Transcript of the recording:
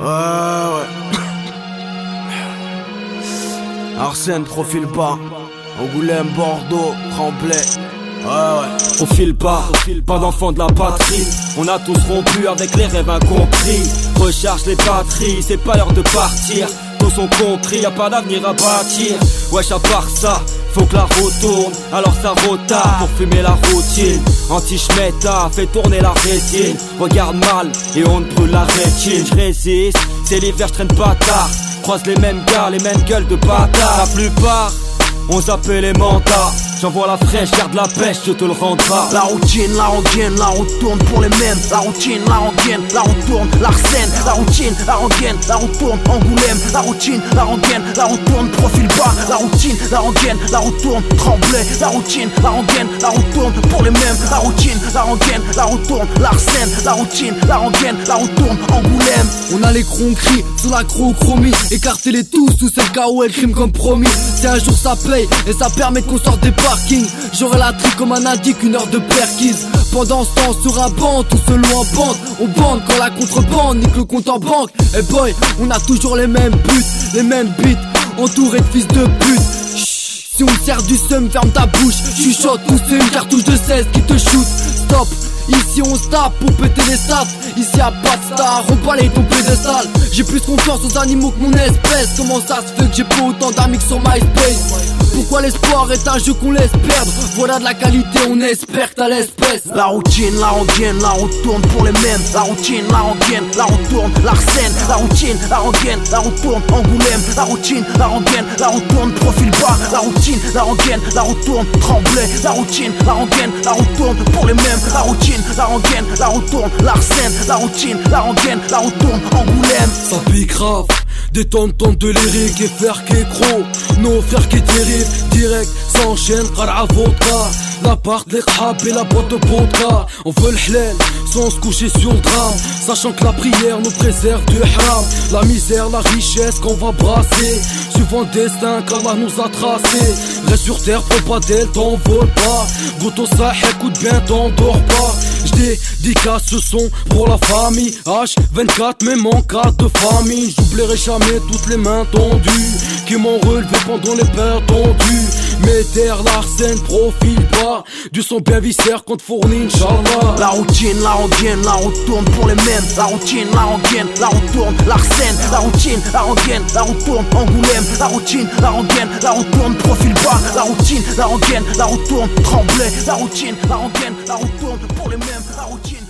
Ouais. Arsène, profil bas. Angoulême, Bordeaux, Tremblay. Ouais. Profil bas, pas d'enfant de la patrie. On a tous rompu avec les rêves incompris. Recharge les batteries, c'est pas l'heure de partir. Tous sont compris, y'a pas d'avenir à bâtir. Wesh, à part ça, faut que la route tourne, alors ça rotarde pour fumer la routine. Anti-schmetta, fait tourner la rétine. Regarde mal et on te brûle la rétine. J'résiste, c'est l'hiver, j'traîne pas tard. Croise les mêmes gars, les mêmes gueules de bâtards. La plupart, on s'appelle les mandats. J'envoie la fraîche, garde la pêche, je te le rendra. La routine, la rengaine, la route tourne pour les mêmes. La routine, la rengaine, la route tourne, l'Arsène. La routine, la rengaine, la route tourne, Angoulême. La routine, la rengaine, la route tourne, profil bas. La routine, la rengaine, la route tourne, Tremblay. La routine, la rengaine, la route tourne pour les mêmes. La routine, la rengaine, la route tourne, l'Arsène. La routine, la rengaine, la route tourne, Angoulême. On a les cronqueries sous la chromie. Écartez-les tous, c'est le chaos et le crime comme promis. Si un jour ça paye et ça permet qu'on sorte des parkings, j'aurai la tri comme un indique, une heure de perquise. Pendant ce temps sur un banc, tout seul ou en bande. On bande quand la contrebande nique le compte en banque. Et boy, on a toujours les mêmes buts, les mêmes beats, entourés de fils de pute. Si on sert du seum, ferme ta bouche. Chuchote, tout c'est une cartouche de 16 qui te shoot. Stop, ici on se tape pour péter les stats. Ici y'a pas de star, on balaye ton pédestal. J'ai plus confiance aux animaux que mon espèce. Comment ça se fait que j'ai pas autant d'amis que sur MySpace? Pourquoi l'espoir est un jeu qu'on laisse perdre? Voilà de la qualité, on espère que t'as l'espèce. La routine, la rengaine, la route tourne pour les mêmes. La routine, la rengaine, la route tourne, l'Arsène. La routine, la rengaine, la route tourne, Angoulême. La routine, la rengaine, la route tourne, profil bas. La routine, la rengaine, la route tourne, Tremblay. La routine, la rengaine, la route tourne pour les mêmes. La routine, la rengaine, la route tourne, l'Arsène. La routine, la rengaine, la route tourne, Angoulême. Ça pique grave, des tonnes de lyrique et faire qui est gros. Nos frères qui dérivent, direct, s'enchaînent, qara vodka. L'appart, les khab et la boîte de vodka. On veut le halal, sans se coucher sur le drame. Sachant que la prière nous préserve du haram. La misère, la richesse qu'on va brasser, suivant le destin qu'Allah nous a tracé. Reste sur terre, prends pas d'aile, t'envole pas. Goûte au sah, écoute bien, t'endors pas. J'dédicace ce son pour la famille H24, même en cas de famine. J'oublierai jamais toutes les mains tendues qui m'ont relevé pendant les peurs tendues. Médère, l'Arsène, profil bas, du son bien viscère qu'on te fournit, Inch'Allah. La routine, la rengaine, la route tourne pour les mêmes. La routine, la rengaine, la route tourne, l'Arsène. La routine, la rengaine, la route tourne, Angoulême. La routine, la rengaine, la route tourne, profil bas. La routine, la rengaine, la route tourne, Tremblay. La routine, la rengaine, la route tourne pour les mêmes. La routine.